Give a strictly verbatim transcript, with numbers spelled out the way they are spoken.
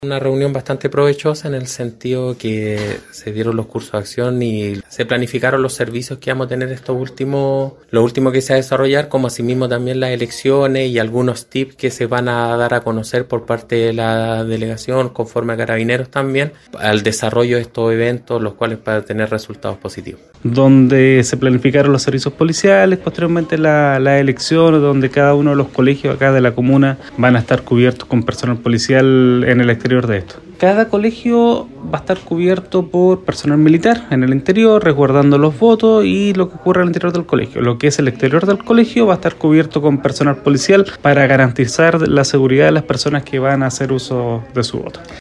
Una reunión bastante provechosa en el sentido que se dieron los cursos de acción y se planificaron los servicios que vamos a tener estos últimos, lo último que se va a desarrollar, como asimismo también las elecciones y algunos tips que se van a dar a conocer por parte de la delegación, conforme a Carabineros también, al desarrollo de estos eventos, los cuales van a tener resultados positivos. Donde se planificaron los servicios policiales, posteriormente la, la elección, donde cada uno de los colegios acá de la comuna van a estar cubiertos con personal policial en el exterior de esto. Cada colegio va a estar cubierto por personal militar en el interior, resguardando los votos y lo que ocurre al interior del colegio. Lo que es el exterior del colegio va a estar cubierto con personal policial para garantizar la seguridad de las personas que van a hacer uso de su voto.